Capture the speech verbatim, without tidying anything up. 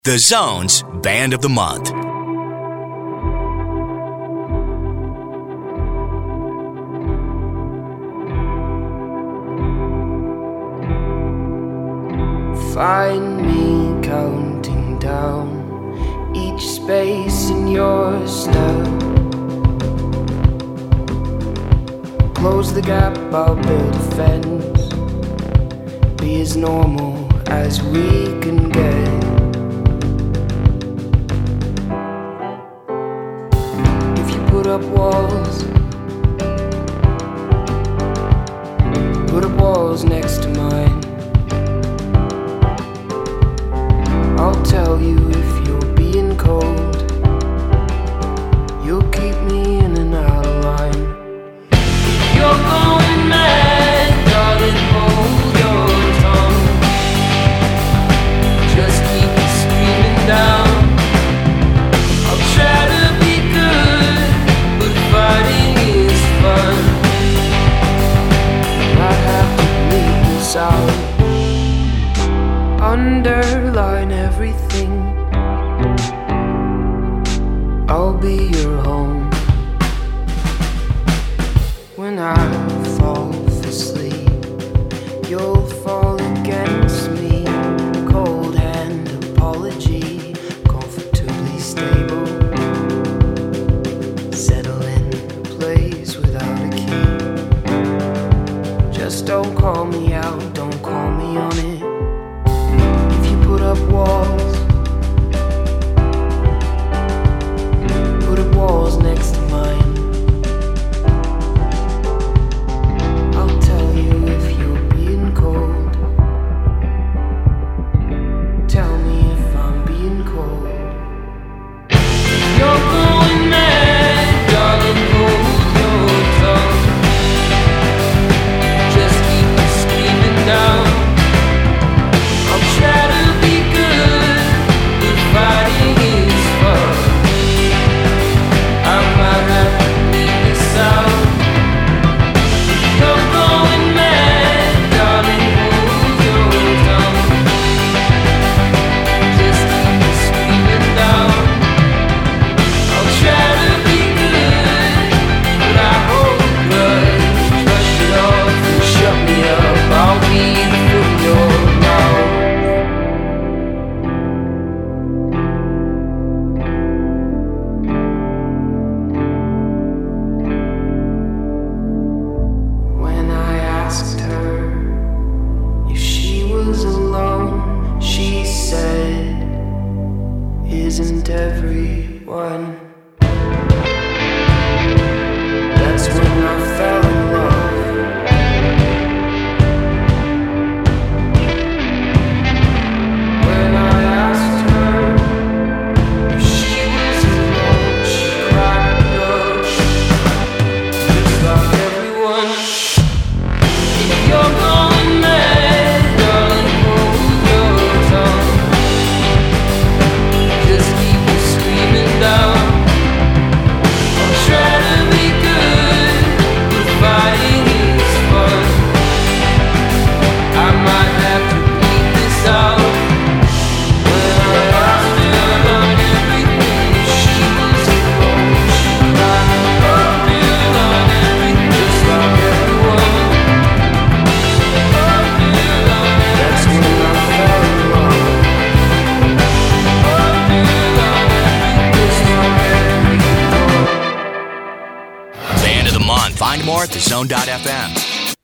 The Zone's Band of the Month. Find me counting down each space in your style. Close the gap, I'll build a fence. Be as normal as we can get. If you put up walls, put up walls next to mine. I'll tell you if you're being cold. You'll keep me in and out of line. If you're going mad, darling, hold your tongue. Just keep it screaming down. I'll try to be good, but fighting is fun. I have to leave this out. Underline everything. I'll be your home when I fall asleep. You'll fall against me. Cold hand apology, comfortably stable. Settle in a place without a key. Just don't call me out, don't call me on it. Put up walls, put up walls next to mine. I'll tell you if you're being cold. Tell me if I'm being cold. You're going mad, darling, hold your tongue. Just keep it screaming down. I'll try to fighting is fun. I might have to leave this out. You're going mad, darling, hold your tongue. Just keep it screaming down. I'll try to be good, but I hold a grudge. Brush it off and shut me up. I'll be the foot in your mouth. Isn't everyone? That's when I fell in love. When I asked her if she was alone, she cried no, just like everyone. If you're going mad, darling, hold your tongue. Just keep it screaming down. I'll try to be good, but fighting is fun. I might have to bleed this out. When I asked her on everything, she was alone. She cried up real on everything, just like everyone. That's when I fell in love. Band of the Month. Find more at the zone dot f m.